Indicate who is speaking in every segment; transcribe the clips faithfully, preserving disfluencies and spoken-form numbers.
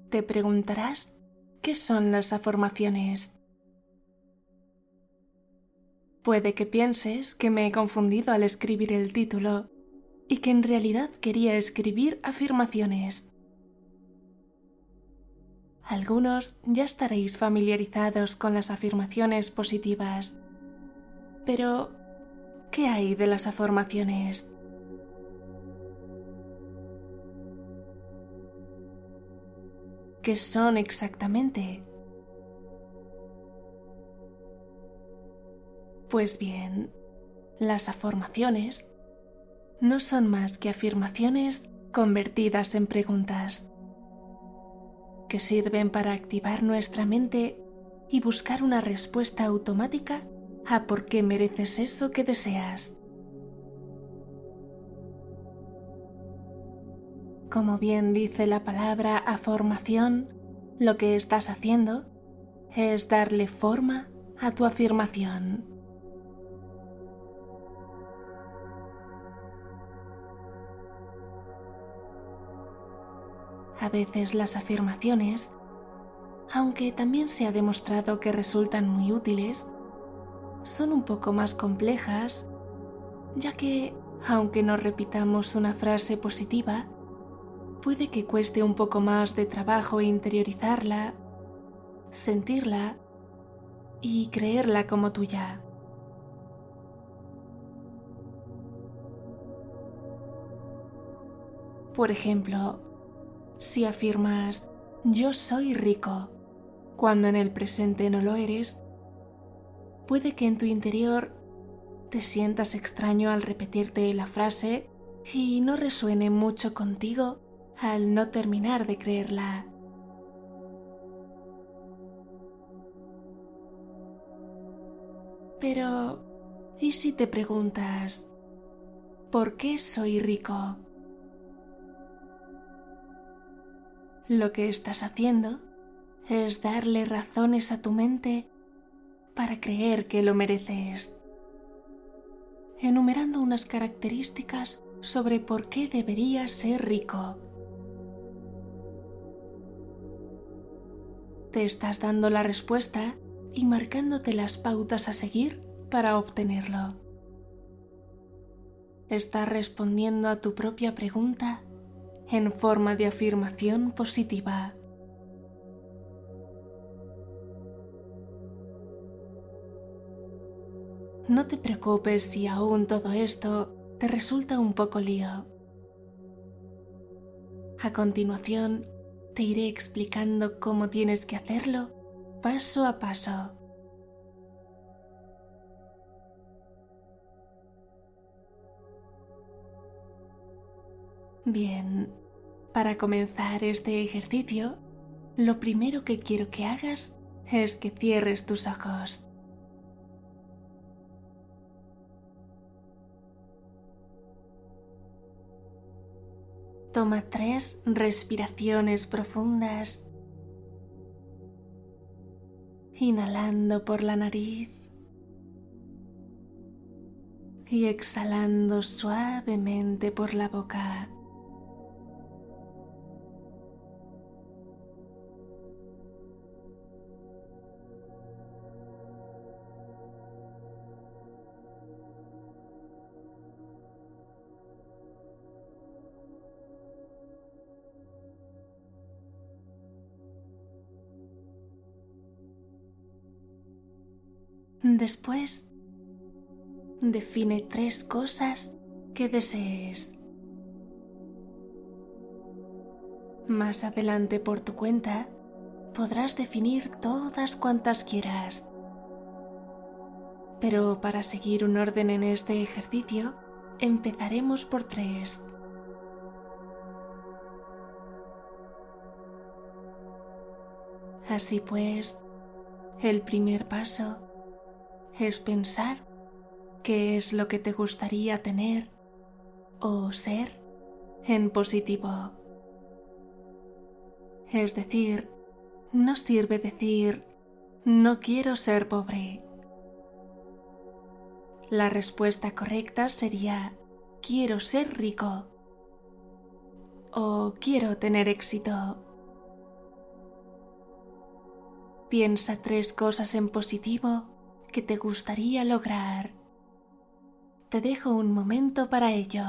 Speaker 1: Te preguntarás, ¿qué son las afirmaciones? Puede que pienses que me he confundido al escribir el título y que en realidad quería escribir afirmaciones. Algunos ya estaréis familiarizados con las afirmaciones positivas, pero ¿qué hay de las afirmaciones? ¿Qué son exactamente? Pues bien, las afirmaciones no son más que afirmaciones convertidas en preguntas, que sirven para activar nuestra mente y buscar una respuesta automática a por qué mereces eso que deseas. Como bien dice la palabra afirmación, lo que estás haciendo es darle forma a tu afirmación. A veces las afirmaciones, aunque también se ha demostrado que resultan muy útiles, son un poco más complejas, ya que, aunque no repitamos una frase positiva, puede que cueste un poco más de trabajo interiorizarla, sentirla y creerla como tuya. Por ejemplo, si afirmas «yo soy rico», cuando en el presente no lo eres, puede que en tu interior te sientas extraño al repetirte la frase y no resuene mucho contigo al no terminar de creerla. Pero, ¿y si te preguntas ¿por qué soy rico? Lo que estás haciendo es darle razones a tu mente para creer que lo mereces, enumerando unas características sobre por qué deberías ser rico. Te estás dando la respuesta y marcándote las pautas a seguir para obtenerlo. Estás respondiendo a tu propia pregunta en forma de afirmación positiva. No te preocupes si aún todo esto te resulta un poco lío. A continuación, te iré explicando cómo tienes que hacerlo paso a paso. Bien, para comenzar este ejercicio, lo primero que quiero que hagas es que cierres tus ojos. Toma tres respiraciones profundas, inhalando por la nariz y exhalando suavemente por la boca. Después, define tres cosas que desees. Más adelante por tu cuenta, podrás definir todas cuantas quieras. Pero para seguir un orden en este ejercicio, empezaremos por tres. Así pues, el primer paso es pensar qué es lo que te gustaría tener o ser en positivo. Es decir, no sirve decir «no quiero ser pobre». La respuesta correcta sería «quiero ser rico» o «quiero tener éxito». Piensa tres cosas en positivo que te gustaría lograr. Te dejo un momento para ello.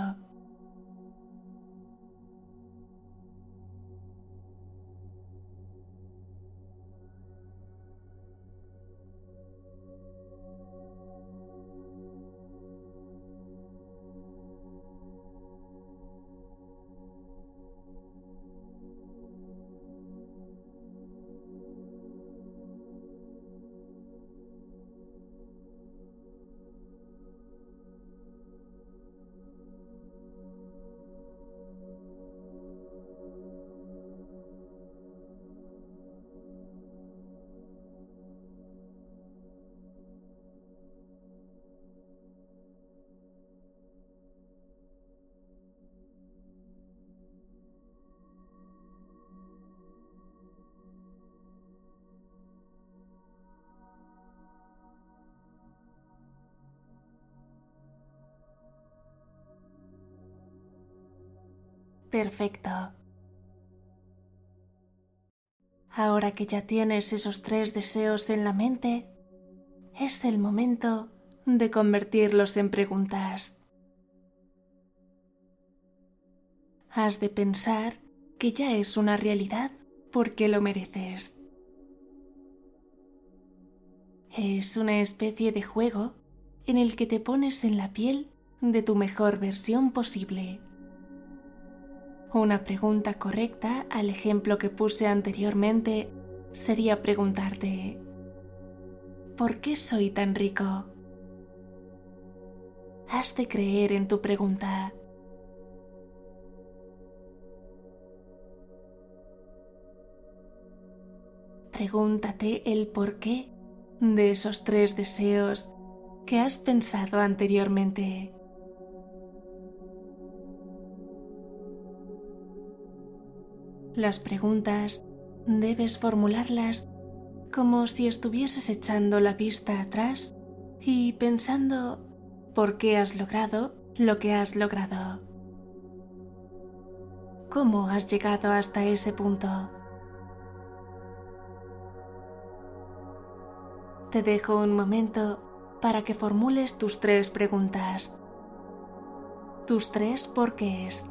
Speaker 1: Perfecto. Ahora que ya tienes esos tres deseos en la mente, es el momento de convertirlos en preguntas. Has de pensar que ya es una realidad porque lo mereces. Es una especie de juego en el que te pones en la piel de tu mejor versión posible. Una pregunta correcta al ejemplo que puse anteriormente sería preguntarte: ¿por qué soy tan rico? Has de creer en tu pregunta. Pregúntate el porqué de esos tres deseos que has pensado anteriormente. Las preguntas debes formularlas como si estuvieses echando la vista atrás y pensando por qué has logrado lo que has logrado. ¿Cómo has llegado hasta ese punto? Te dejo un momento para que formules tus tres preguntas. Tus tres porqués.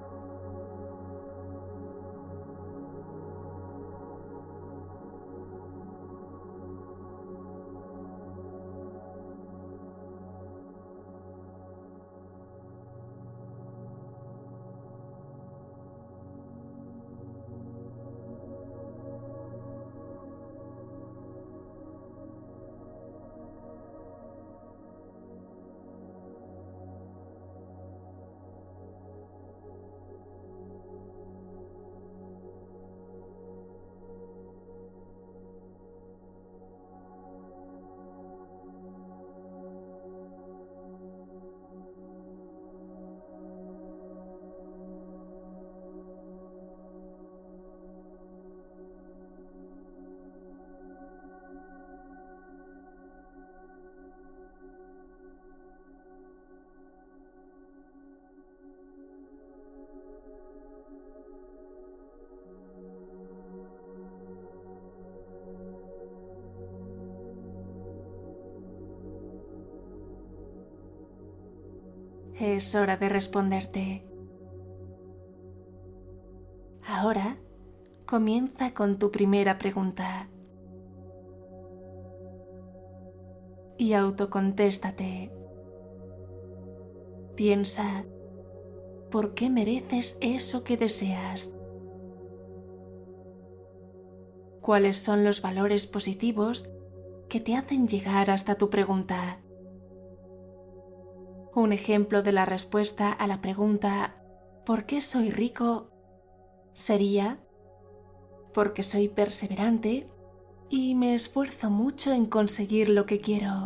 Speaker 1: Es hora de responderte. Ahora comienza con tu primera pregunta y autocontéstate. Piensa, ¿por qué mereces eso que deseas? ¿Cuáles son los valores positivos que te hacen llegar hasta tu pregunta? Un ejemplo de la respuesta a la pregunta ¿por qué soy rico? Sería: porque soy perseverante y me esfuerzo mucho en conseguir lo que quiero.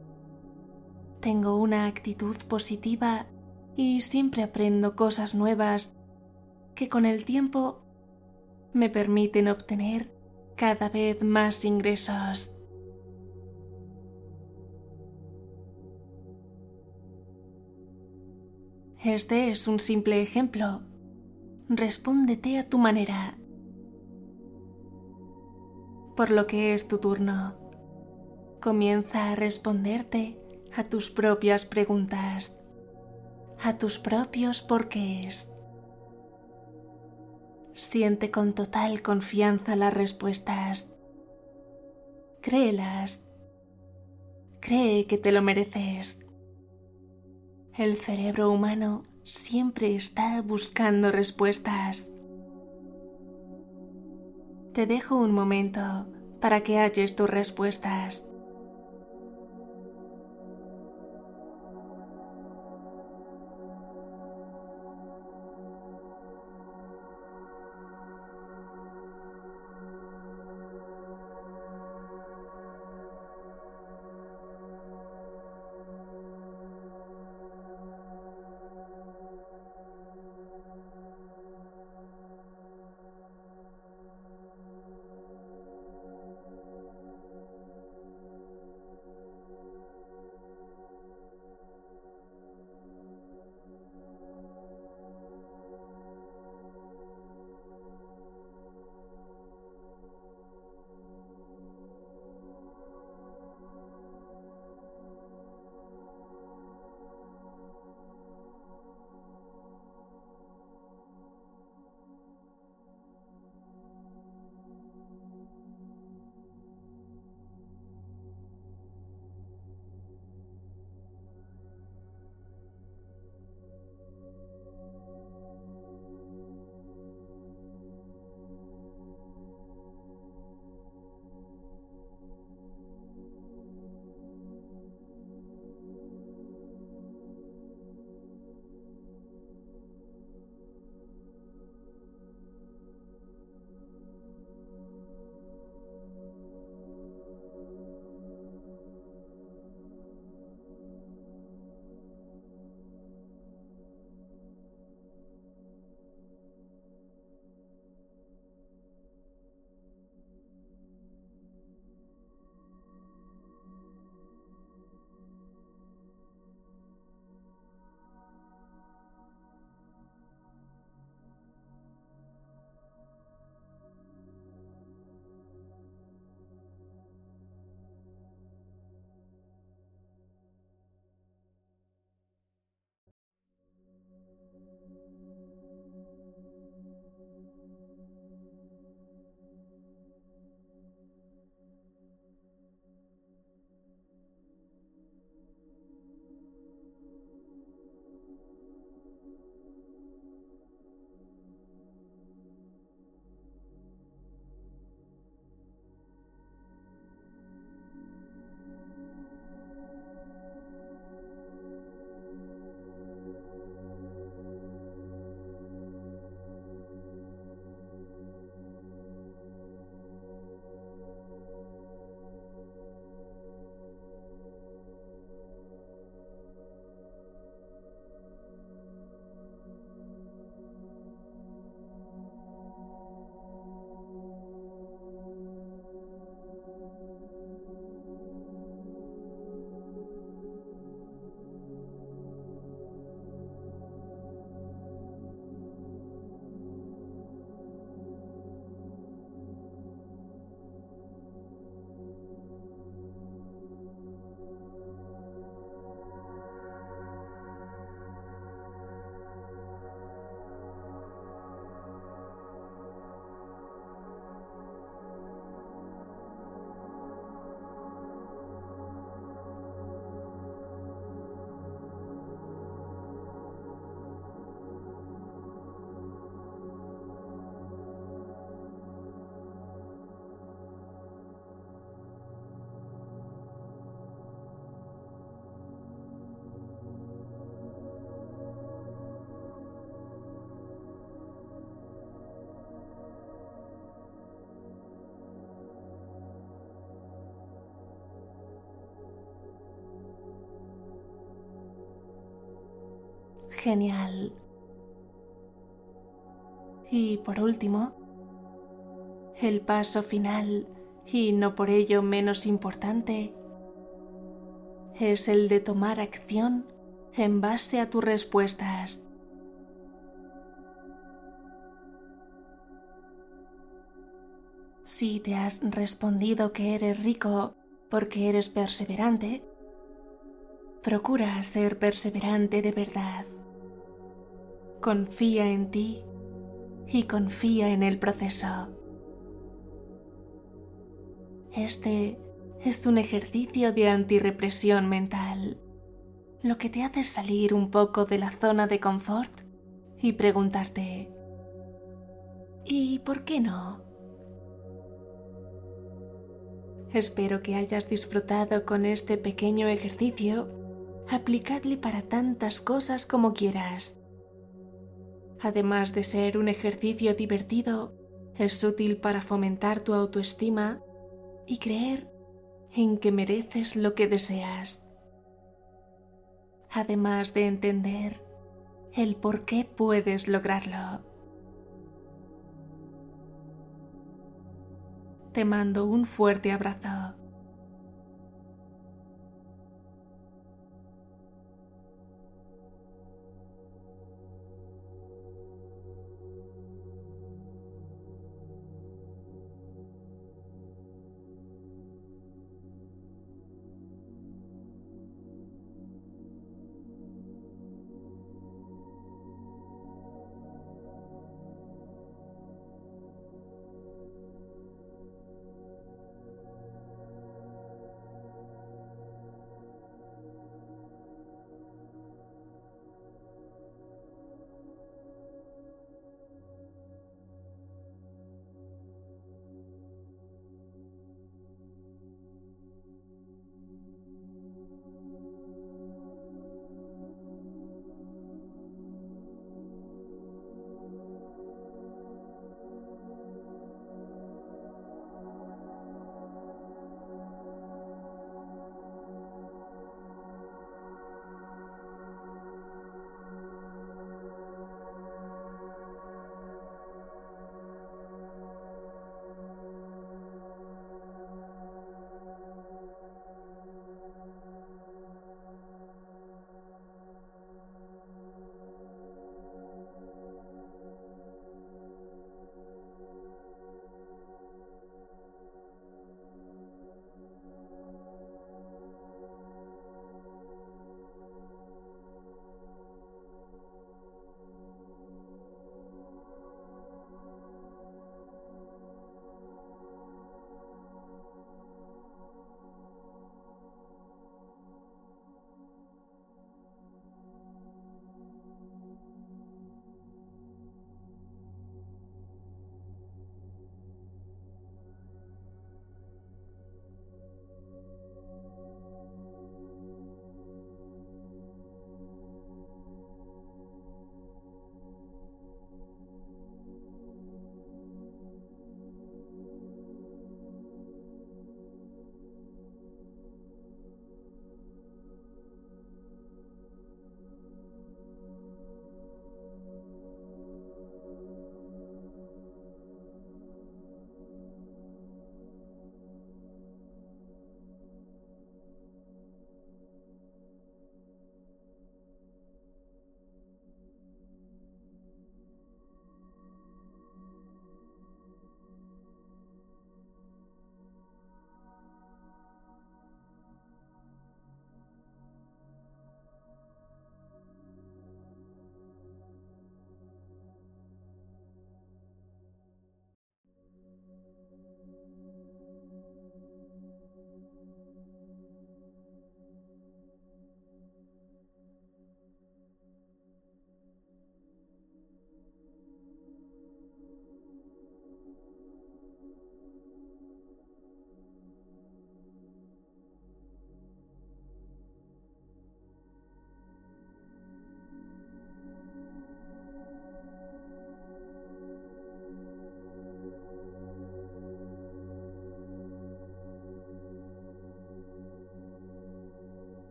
Speaker 1: Tengo una actitud positiva y siempre aprendo cosas nuevas que con el tiempo me permiten obtener cada vez más ingresos. Este es un simple ejemplo. Respóndete a tu manera. por lo que es tu turno. Comienza a responderte a tus propias preguntas, a tus propios porqués. Siente con total confianza las respuestas. Créelas. Cree que te lo mereces. El cerebro humano siempre está buscando respuestas. Te dejo un momento para que halles tus respuestas. Genial. Y por último, el paso final, y no por ello menos importante, es el de tomar acción en base a tus respuestas. Si te has respondido que eres rico porque eres perseverante, procura ser perseverante de verdad. Confía en ti y confía en el proceso. Este es un ejercicio de antirrepresión mental, lo que te hace salir un poco de la zona de confort y preguntarte, ¿y por qué no? Espero que hayas disfrutado con este pequeño ejercicio, aplicable para tantas cosas como quieras. Además de ser un ejercicio divertido, es útil para fomentar tu autoestima y creer en que mereces lo que deseas. Además de entender el por qué puedes lograrlo. Te mando un fuerte abrazo.